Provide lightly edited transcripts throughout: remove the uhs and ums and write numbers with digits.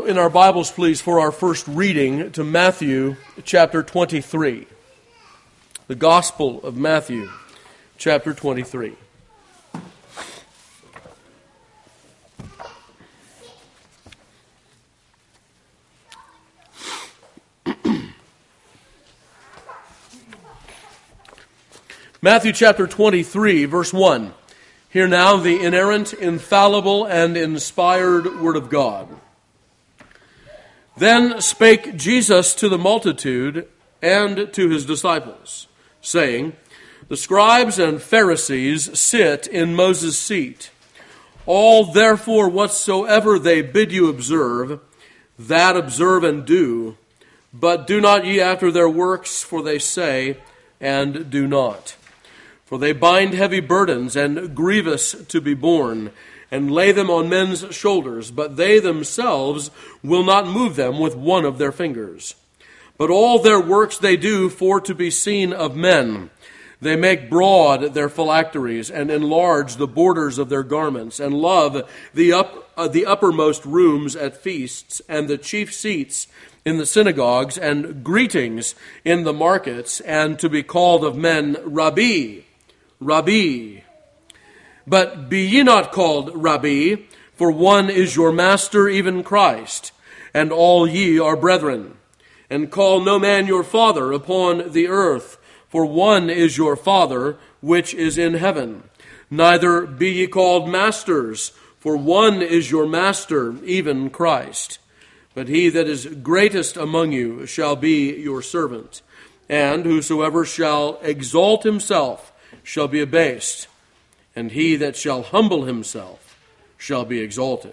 in our Bibles, please, for our first reading to Matthew chapter 23. The Gospel of Matthew chapter 23. Matthew chapter 23, verse 1. Hear now the inerrant, infallible, and inspired word of God. Then spake Jesus to the multitude and to his disciples, saying, The scribes and Pharisees sit in Moses' seat. All therefore whatsoever they bid you observe, that observe and do. But do not ye after their works, for they say, and do not. For they bind heavy burdens and grievous to be borne, and lay them on men's shoulders, but they themselves will not move them with one of their fingers. But all their works they do for to be seen of men. They make broad their phylacteries, and enlarge the borders of their garments, and love the uppermost rooms at feasts, and the chief seats in the synagogues, and greetings in the markets, and to be called of men, Rabbi, Rabbi. But be ye not called Rabbi, for one is your master, even Christ, and all ye are brethren. And call no man your father upon the earth, for one is your Father, which is in heaven. Neither be ye called masters, for one is your master, even Christ. But he that is greatest among you shall be your servant. And whosoever shall exalt himself shall be abased, and he that shall humble himself shall be exalted.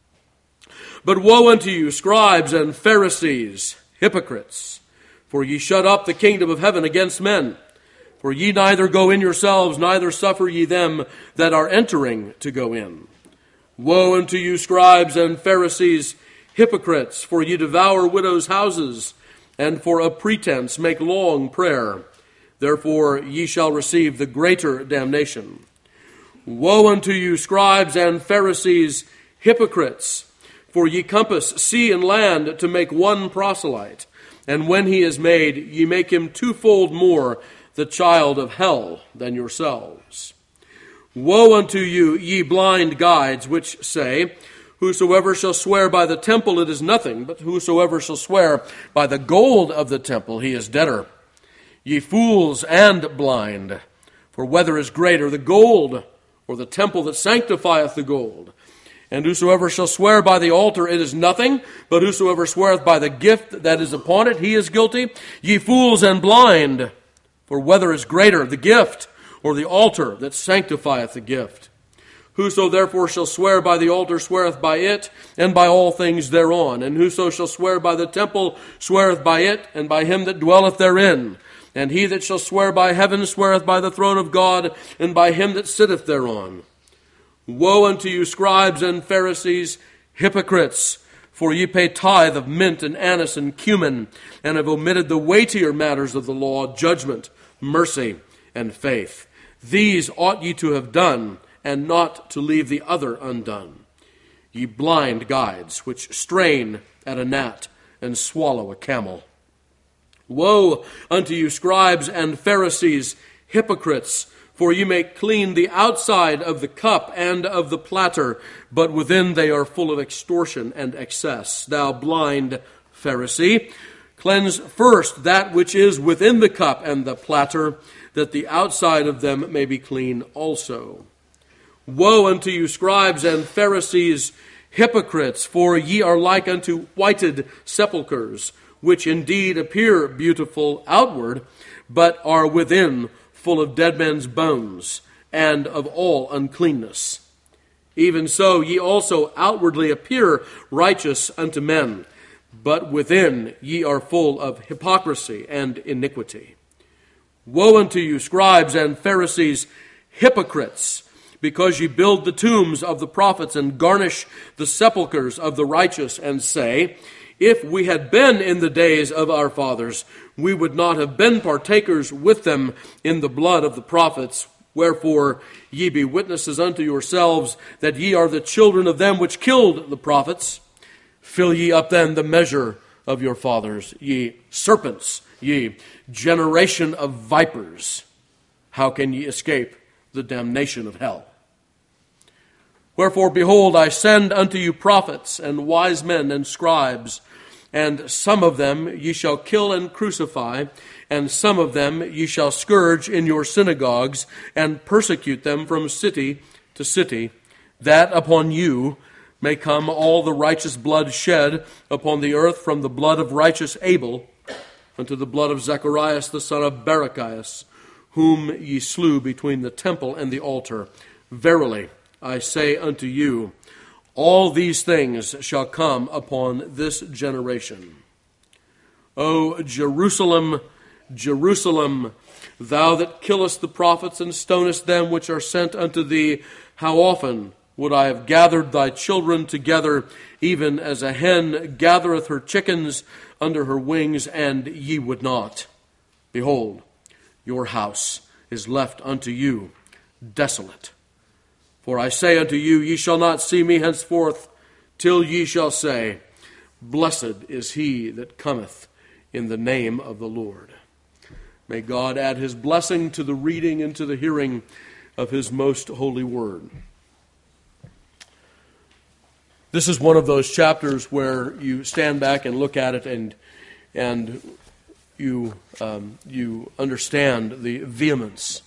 But woe unto you, scribes and Pharisees, hypocrites! For ye shut up the kingdom of heaven against men. For ye neither go in yourselves, neither suffer ye them that are entering to go in. Woe unto you, scribes and Pharisees, hypocrites! For ye devour widows' houses, and for a pretense make long prayer. Therefore ye shall receive the greater damnation. Woe unto you, scribes and Pharisees, hypocrites! For ye compass sea and land to make one proselyte, and when he is made, ye make him twofold more the child of hell than yourselves. Woe unto you, ye blind guides, which say, Whosoever shall swear by the temple, it is nothing, but whosoever shall swear by the gold of the temple, he is debtor. Ye fools and blind, for whether is greater, the gold or the temple that sanctifieth the gold? And whosoever shall swear by the altar, it is nothing, but whosoever sweareth by the gift that is upon it, he is guilty. Ye fools and blind, for whether is greater, the gift or the altar that sanctifieth the gift? Whoso therefore shall swear by the altar sweareth by it, and by all things thereon. And whoso shall swear by the temple sweareth by it, and by him that dwelleth therein. And he that shall swear by heaven sweareth by the throne of God, and by him that sitteth thereon. Woe unto you, scribes and Pharisees, hypocrites! For ye pay tithe of mint and anise and cumin, and have omitted the weightier matters of the law, judgment, mercy, and faith. These ought ye to have done, and not to leave the other undone. Ye blind guides, which strain at a gnat and swallow a camel. Woe unto you, scribes and Pharisees, hypocrites! For ye make clean the outside of the cup and of the platter, but within they are full of extortion and excess. Thou blind Pharisee, cleanse first that which is within the cup and the platter, that the outside of them may be clean also. Woe unto you, scribes and Pharisees, hypocrites! For ye are like unto whited sepulchres, which indeed appear beautiful outward, but are within full of dead men's bones, and of all uncleanness. Even so ye also outwardly appear righteous unto men, but within ye are full of hypocrisy and iniquity. Woe unto you, scribes and Pharisees, hypocrites! Because ye build the tombs of the prophets, and garnish the sepulchres of the righteous, and say, If we had been in the days of our fathers, we would not have been partakers with them in the blood of the prophets. Wherefore ye be witnesses unto yourselves that ye are the children of them which killed the prophets. Fill ye up then the measure of your fathers, ye serpents, ye generation of vipers. How can ye escape the damnation of hell? Wherefore, behold, I send unto you prophets and wise men and scribes, and some of them ye shall kill and crucify, and some of them ye shall scourge in your synagogues, and persecute them from city to city, that upon you may come all the righteous blood shed upon the earth, from the blood of righteous Abel unto the blood of Zacharias the son of Barachias, whom ye slew between the temple and the altar. Verily, I say unto you, all these things shall come upon this generation. O Jerusalem, Jerusalem, thou that killest the prophets and stonest them which are sent unto thee, how often would I have gathered thy children together, even as a hen gathereth her chickens under her wings, and ye would not. Behold, your house is left unto you desolate. For I say unto you, ye shall not see me henceforth, till ye shall say, Blessed is he that cometh in the name of the Lord. May God add his blessing to the reading and to the hearing of his most holy word. This is one of those chapters where you stand back and look at it and you understand the vehemence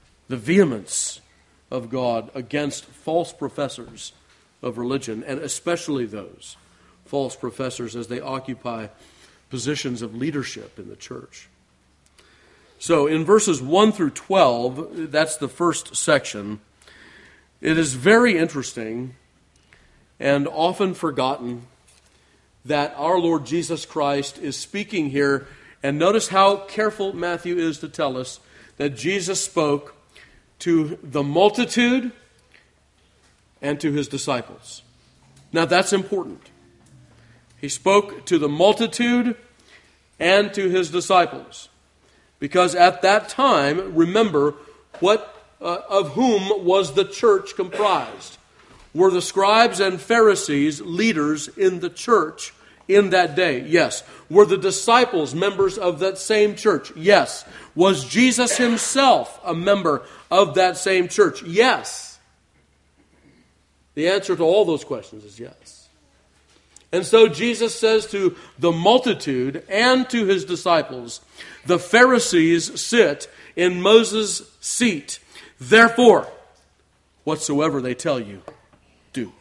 of God against false professors of religion, and especially those false professors as they occupy positions of leadership in the church. So in verses 1 through 12, that's the first section, it is very interesting and often forgotten that our Lord Jesus Christ is speaking here. And notice how careful Matthew is to tell us that Jesus spoke to the multitude and to his disciples. Now that's important. He spoke to the multitude and to his disciples. Because at that time, remember, of whom was the church comprised? Were the scribes and Pharisees leaders in the church in that day? Yes. Were the disciples members of that same church? Yes. Was Jesus himself a member of that same church? Yes. The answer to all those questions is yes. And so Jesus says to the multitude and to his disciples, the Pharisees sit in Moses' seat. Therefore, whatsoever they tell you, do.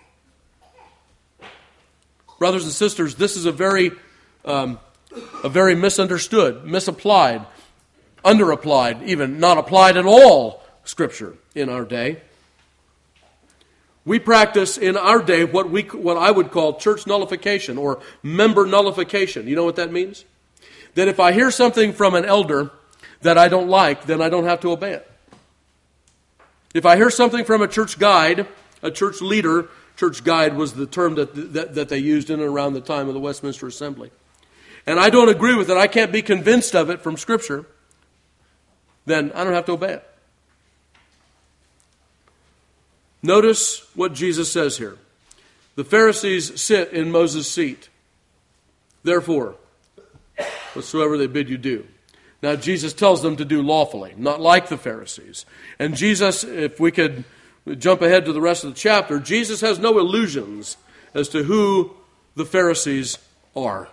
Brothers and sisters, this is a very misunderstood, misapplied, underapplied, even not applied at all scripture in our day. We practice in our day what I would call church nullification or member nullification. You know what that means? That if I hear something from an elder that I don't like, then I don't have to obey it. If I hear something from a church guide, a church leader, church guide was the term that they used in and around the time of the Westminster Assembly, and I don't agree with it, I can't be convinced of it from Scripture, then I don't have to obey it. Notice what Jesus says here. The Pharisees sit in Moses' seat. Therefore, whatsoever they bid you do. Now, Jesus tells them to do lawfully, not like the Pharisees. And Jesus, if we could jump ahead to the rest of the chapter, Jesus has no illusions as to who the Pharisees are.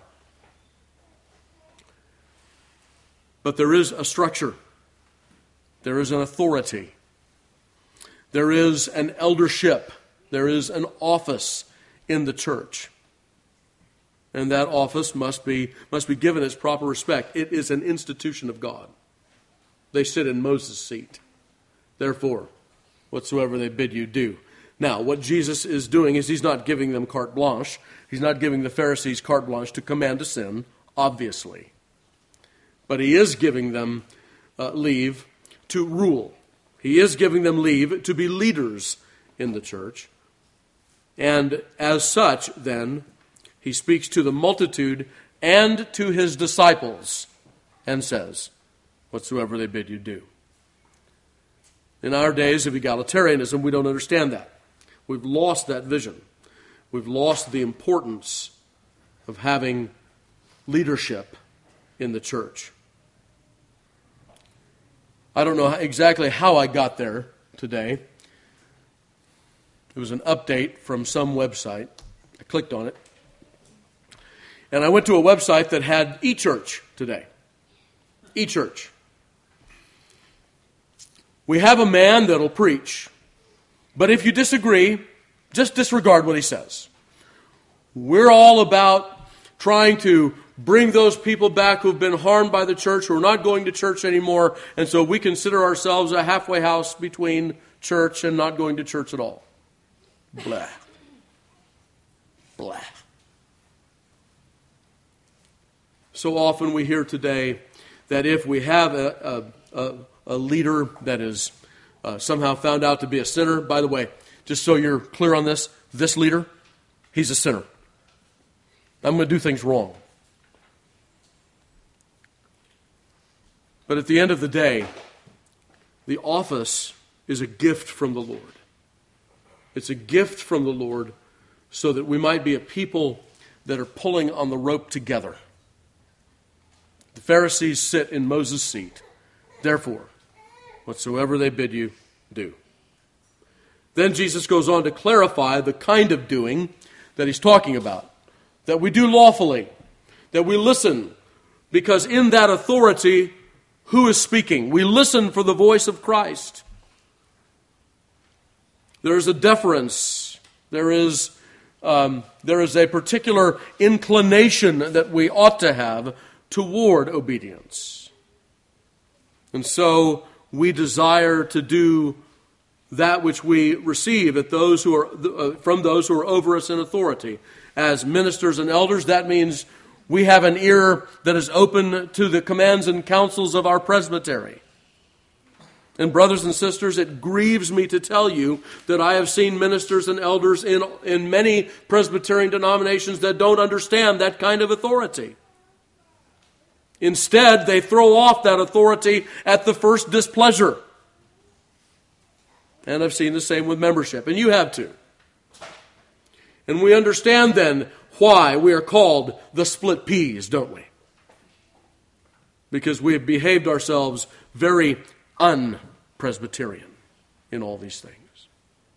But there is a structure. There is an authority. There is an eldership. There is an office in the church. And that office must be given its proper respect. It is an institution of God. They sit in Moses' seat. Therefore, whatsoever they bid you do. Now, what Jesus is doing is he's not giving them carte blanche. He's not giving the Pharisees carte blanche to command a sin, obviously. But he is giving them leave to rule. He is giving them leave to be leaders in the church. And as such, then, he speaks to the multitude and to his disciples and says, whatsoever they bid you do. In our days of egalitarianism, we don't understand that. We've lost that vision. We've lost the importance of having leadership in the church. I don't know exactly how I got there today. It was an update from some website. I clicked on it. And I went to a website that had eChurch today. eChurch. We have a man that'll preach. But if you disagree, just disregard what he says. We're all about trying to bring those people back who've been harmed by the church, who are not going to church anymore, and so we consider ourselves a halfway house between church and not going to church at all. Blah. Blah. So often we hear today that if we have a leader that is somehow found out to be a sinner, by the way, just so you're clear on this leader, he's a sinner. I'm going to do things wrong. But at the end of the day, the office is a gift from the Lord. It's a gift from the Lord so that we might be a people that are pulling on the rope together. The Pharisees sit in Moses' seat. Therefore, whatsoever they bid you, do. Then Jesus goes on to clarify the kind of doing that he's talking about. That we do lawfully. That we listen. Because in that authority, who is speaking? We listen for the voice of Christ. There is a deference. There is a particular inclination that we ought to have toward obedience. And so we desire to do that which we receive at those who are from those who are over us in authority. As ministers and elders, that means we have an ear that is open to the commands and counsels of our presbytery. And brothers and sisters, it grieves me to tell you that I have seen ministers and elders in many Presbyterian denominations that don't understand that kind of authority. Instead, they throw off that authority at the first displeasure. And I've seen the same with membership, and you have too. And we understand then why we are called the split peas, don't we? Because we have behaved ourselves very un-Presbyterian in all these things.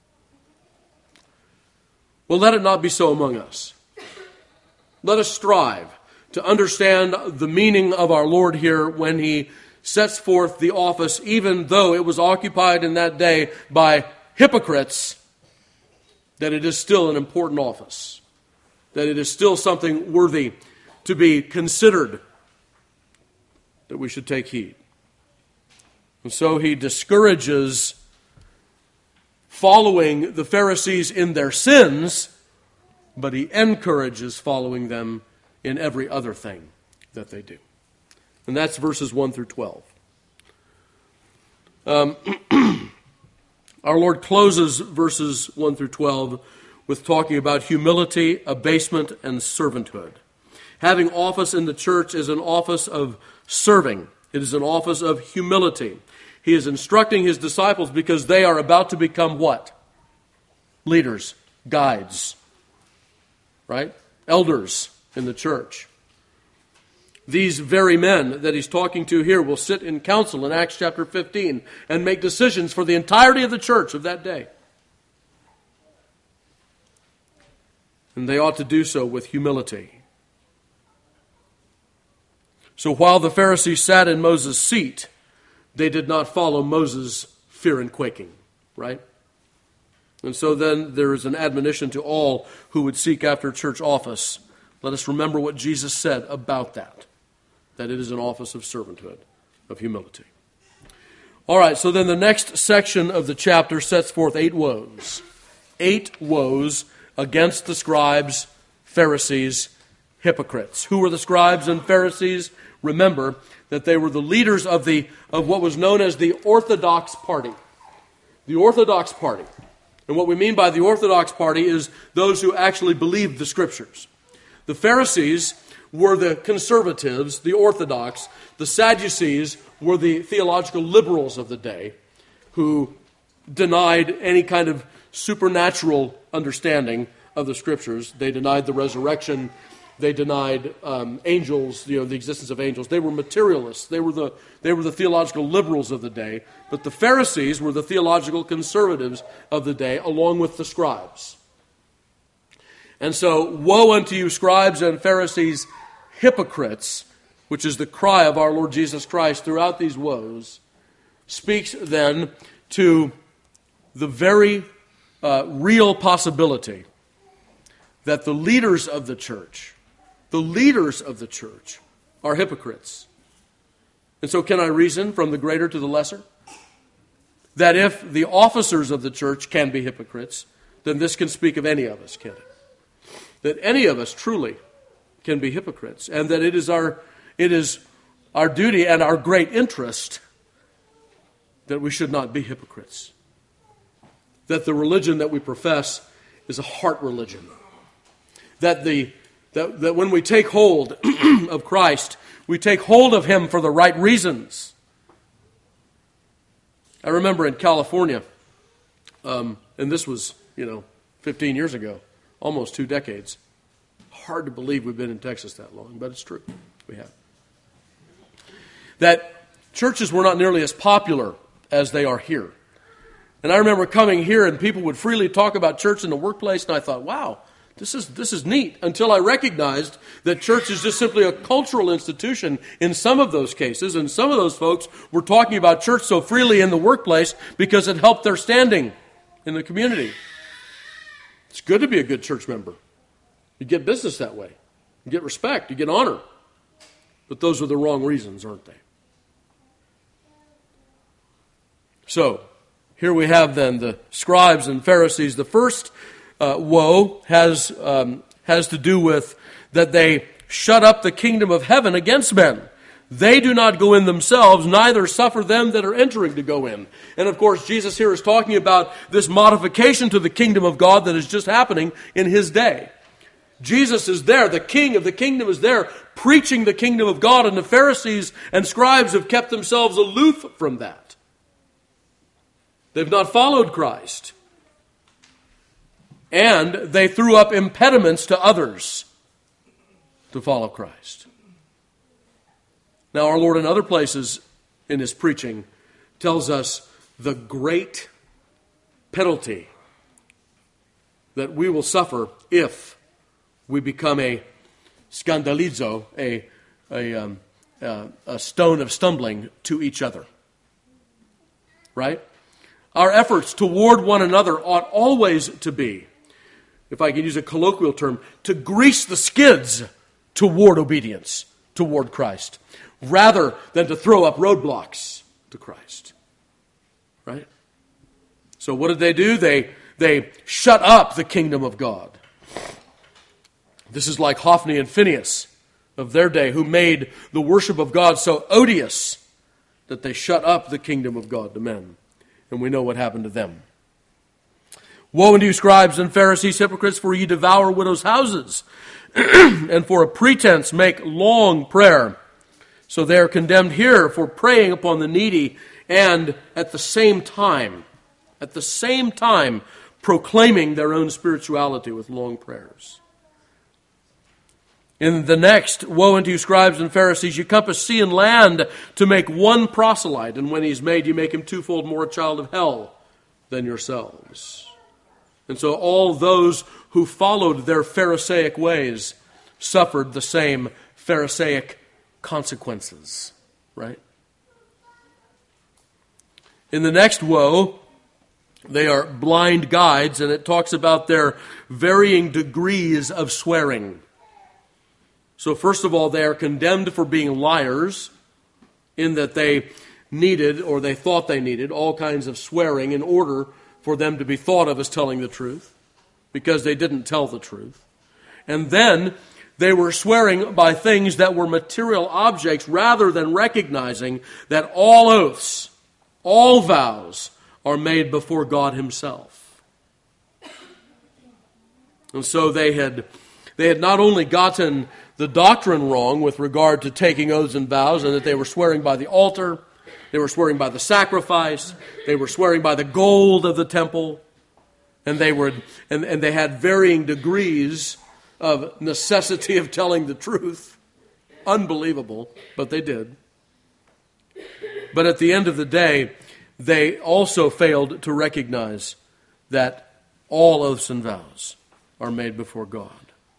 Well, let it not be so among us. Let us strive to understand the meaning of our Lord here when he sets forth the office, even though it was occupied in that day by hypocrites, that it is still an important office, that it is still something worthy to be considered, that we should take heed. And so he discourages following the Pharisees in their sins, but he encourages following them in every other thing that they do. And that's verses 1 through 12. Our Lord closes verses 1 through 12 with talking about humility, abasement, and servanthood. Having office in the church is an office of serving. It is an office of humility. He is instructing his disciples because they are about to become what? Leaders, guides, right? Elders in the church. These very men that he's talking to here will sit in council in Acts chapter 15 and make decisions for the entirety of the church of that day. And they ought to do so with humility. So while the Pharisees sat in Moses' seat, they did not follow Moses' fear and quaking, right? And so then there is an admonition to all who would seek after church office. Let us remember what Jesus said about that it is an office of servanthood, of humility. All right, so then the next section of the chapter sets forth 8 woes. 8 woes against the scribes, Pharisees, hypocrites. Who were the scribes and Pharisees? Remember that they were the leaders of what was known as the Orthodox party. The Orthodox party. And what we mean by the Orthodox party is those who actually believed the Scriptures. The Pharisees were the conservatives, the Orthodox. The Sadducees were the theological liberals of the day who denied any kind of supernatural understanding of the Scriptures. They denied the resurrection. They denied angels, the existence of angels. They were materialists. They were the theological liberals of the day. But the Pharisees were the theological conservatives of the day, along with the scribes. And so, woe unto you, scribes and Pharisees, hypocrites, which is the cry of our Lord Jesus Christ throughout these woes, speaks then to the very real possibility that the leaders of the church are hypocrites. And so can I reason from the greater to the lesser? That if the officers of the church can be hypocrites, then this can speak of any of us, can it? That any of us truly can be hypocrites, and that it is our duty and our great interest that we should not be hypocrites. That the religion that we profess is a heart religion. That when we take hold of Christ, we take hold of Him for the right reasons. I remember in California, and this was, 15 years ago, almost 2 decades. Hard to believe we've been in Texas that long, but it's true. We have. That churches were not nearly as popular as they are here. And I remember coming here and people would freely talk about church in the workplace, and I thought, wow, this is neat, until I recognized that church is just simply a cultural institution in some of those cases, and some of those folks were talking about church so freely in the workplace because it helped their standing in the community. It's good to be a good church member. You get business that way. You get respect. You get honor. But those are the wrong reasons, aren't they? So, here we have then the scribes and Pharisees. The first woe has to do with that they shut up the kingdom of heaven against men. They do not go in themselves, neither suffer them that are entering to go in. And of course, Jesus here is talking about this modification to the kingdom of God that is just happening in His day. Jesus is there, the king of the kingdom is there, preaching the kingdom of God, and the Pharisees and scribes have kept themselves aloof from that. They've not followed Christ. And they threw up impediments to others to follow Christ. Now, our Lord in other places in His preaching tells us the great penalty that we will suffer if we become a scandalizo, a stone of stumbling to each other. Right? Our efforts toward one another ought always to be, if I can use a colloquial term, to grease the skids toward obedience, toward Christ, rather than to throw up roadblocks to Christ. Right? So what did they do? They shut up the kingdom of God. This is like Hophni and Phinehas of their day, who made the worship of God so odious that they shut up the kingdom of God to men. And we know what happened to them. Woe unto you, scribes and Pharisees, hypocrites, for ye devour widows' houses, and for a pretense make long prayer. So they are condemned here for preying upon the needy, and at the same time, proclaiming their own spirituality with long prayers. In the next, woe unto you, scribes and Pharisees, you compass sea and land to make one proselyte, and when he's made, you make him twofold more a child of hell than yourselves. And so all those who followed their Pharisaic ways suffered the same Pharisaic consequences, right? In the next woe, they are blind guides, and it talks about their varying degrees of swearing. So first of all, they are condemned for being liars, in that they needed, or they thought they needed, all kinds of swearing in order for them to be thought of as telling the truth, because they didn't tell the truth. And then they were swearing by things that were material objects, rather than recognizing that all oaths, all vows, are made before God Himself. And so they had not only gotten the doctrine wrong with regard to taking oaths and vows, and that they were swearing by the altar, they were swearing by the sacrifice, they were swearing by the gold of the temple, and they had varying degrees of necessity of telling the truth. Unbelievable, but they did. But at the end of the day, they also failed to recognize that all oaths and vows are made before God.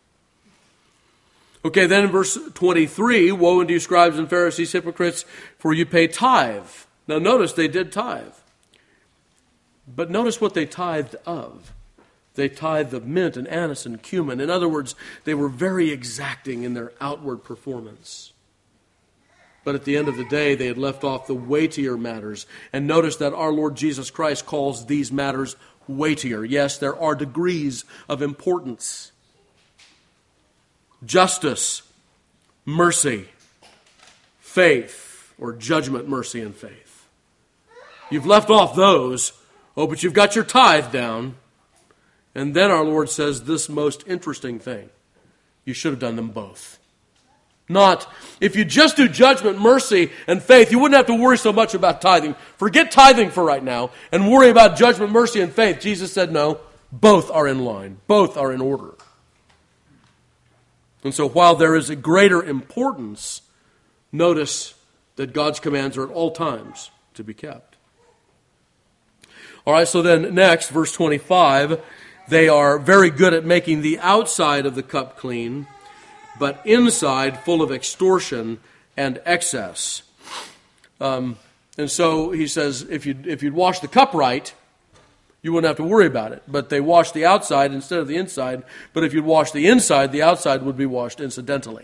Okay, then in verse 23, woe unto you, scribes and Pharisees, hypocrites, for you pay tithe. Now notice they did tithe. But notice what they tithed of. They tithed of mint and anise and cumin. In other words, they were very exacting in their outward performance. But at the end of the day, they had left off the weightier matters. And notice that our Lord Jesus Christ calls these matters weightier. Yes, there are degrees of importance. Justice, mercy, faith, or judgment, mercy, and faith. You've left off those. Oh, but you've got your tithe down. And then our Lord says this most interesting thing. You should have done them both. Not, if you just do judgment, mercy, and faith, you wouldn't have to worry so much about tithing. Forget tithing for right now and worry about judgment, mercy, and faith. Jesus said no, both are in line. Both are in order. And so while there is a greater importance, notice that God's commands are at all times to be kept. All right, so then next, verse 25, they are very good at making the outside of the cup clean, but inside full of extortion and excess. And so he says, if you'd wash the cup right, you wouldn't have to worry about it. But they washed the outside instead of the inside. But if you'd wash the inside, the outside would be washed incidentally.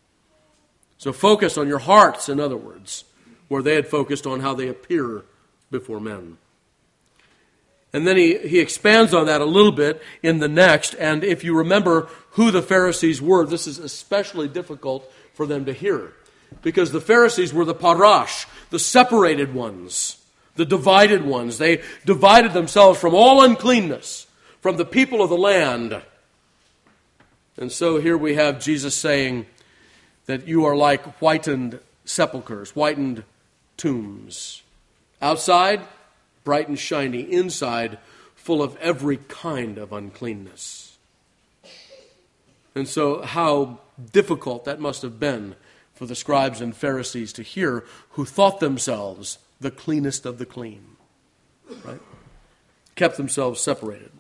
So focus on your hearts, in other words, where they had focused on how they appear before men. And then he expands on that a little bit in the next. And if you remember who the Pharisees were, this is especially difficult for them to hear. Because the Pharisees were the parash, the separated ones, the divided ones. They divided themselves from all uncleanness, from the people of the land. And so here we have Jesus saying that you are like whitened sepulchres, whitened tombs. Outside, bright and shiny. Inside, full of every kind of uncleanness. And so how difficult that must have been for the scribes and Pharisees to hear, who thought themselves the cleanest of the clean. Right? Kept themselves separated.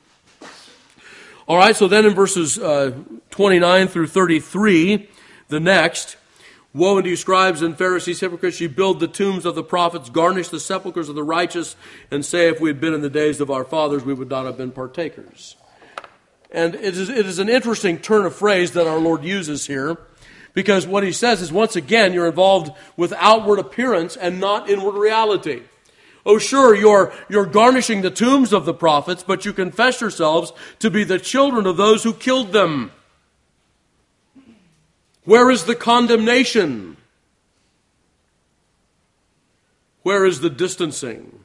All right, so then in verses 29 through 33, the next, woe unto you, scribes and Pharisees, hypocrites, you build the tombs of the prophets, garnish the sepulchres of the righteous, and say, if we had been in the days of our fathers, we would not have been partakers. And it is an interesting turn of phrase that our Lord uses here, because what he says is, once again, you're involved with outward appearance and not inward reality. Oh, sure, you're garnishing the tombs of the prophets, but you confess yourselves to be the children of those who killed them. Where is the condemnation? Where is the distancing?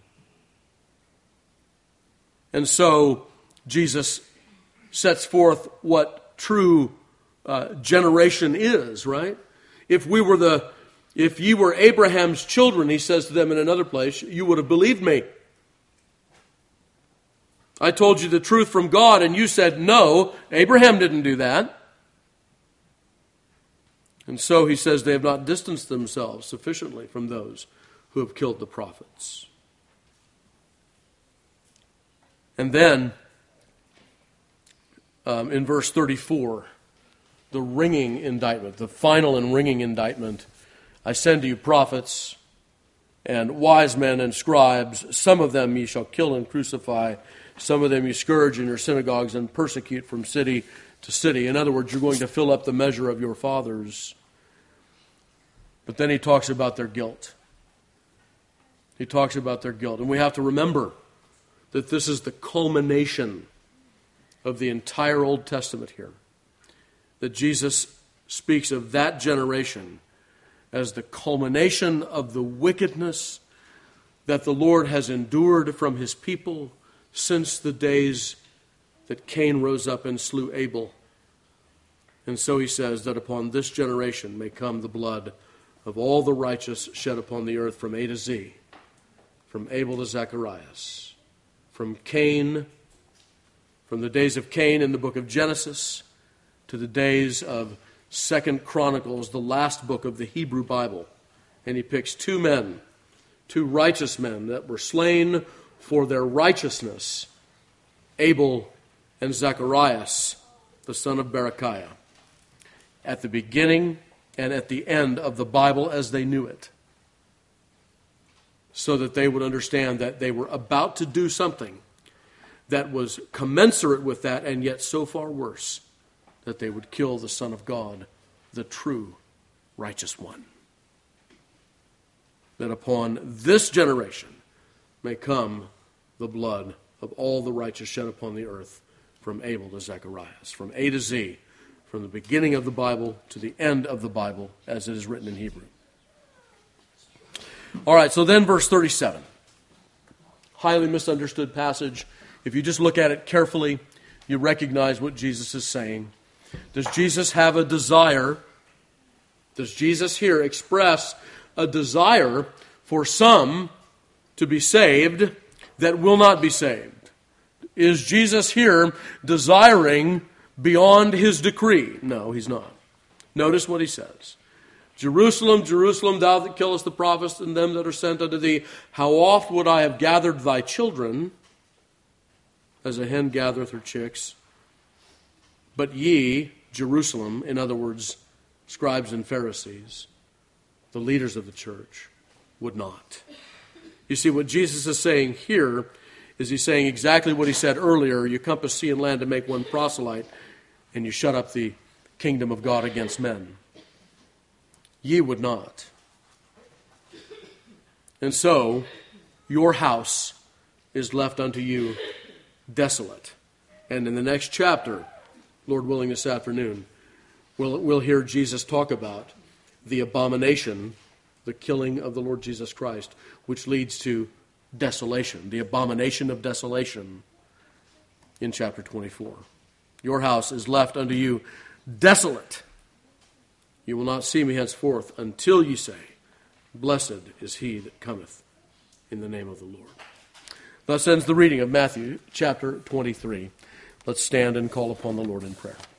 And so Jesus sets forth what true generation is, right? If ye were Abraham's children, he says to them in another place, you would have believed me. I told you the truth from God, and you said no. Abraham didn't do that. And so he says they have not distanced themselves sufficiently from those who have killed the prophets. And then, in verse 34, the ringing indictment, the final and ringing indictment. I send to you prophets and wise men and scribes. Some of them ye shall kill and crucify. Some of them you scourge in your synagogues and persecute from city to city. In other words, you're going to fill up the measure of your fathers. But then he talks about their guilt. He talks about their guilt. And we have to remember that this is the culmination of the entire Old Testament here. That Jesus speaks of that generation as the culmination of the wickedness that the Lord has endured from his people since the days that Cain rose up and slew Abel. And so he says that upon this generation may come the blood of all the righteous shed upon the earth from A to Z, from Abel to Zacharias, from Cain, from the days of Cain in the book of Genesis, to the days of 2 Chronicles, the last book of the Hebrew Bible. And he picks two men, two righteous men that were slain for their righteousness, Abel and Zacharias, the son of Berechiah, at the beginning and at the end of the Bible as they knew it, so that they would understand that they were about to do something that was commensurate with that, and yet so far worse, that they would kill the Son of God, the true righteous one. That upon this generation may come the blood of all the righteous shed upon the earth, from Abel to Zacharias, from A to Z, from the beginning of the Bible to the end of the Bible, as it is written in Hebrew. All right, so then verse 37. Highly misunderstood passage. If you just look at it carefully, you recognize what Jesus is saying. Does Jesus have a desire? Does Jesus here express a desire for some to be saved that will not be saved? Is Jesus here desiring beyond his decree? No, he's not. Notice what he says. Jerusalem, Jerusalem, thou that killest the prophets and them that are sent unto thee, how oft would I have gathered thy children, as a hen gathereth her chicks, but ye, Jerusalem, in other words, scribes and Pharisees, the leaders of the church, would not. You see, what Jesus is saying here is he's saying exactly what he said earlier. You compass sea and land to make one proselyte, and you shut up the kingdom of God against men. Ye would not. And so, your house is left unto you desolate. And in the next chapter, Lord willing this afternoon, we'll hear Jesus talk about the abomination, the killing of the Lord Jesus Christ, which leads to desolation, the abomination of desolation in chapter 24. Your house is left unto you desolate. You will not see me henceforth until ye say, blessed is he that cometh in the name of the Lord. Thus ends the reading of Matthew chapter 23. Let's stand and call upon the Lord in prayer.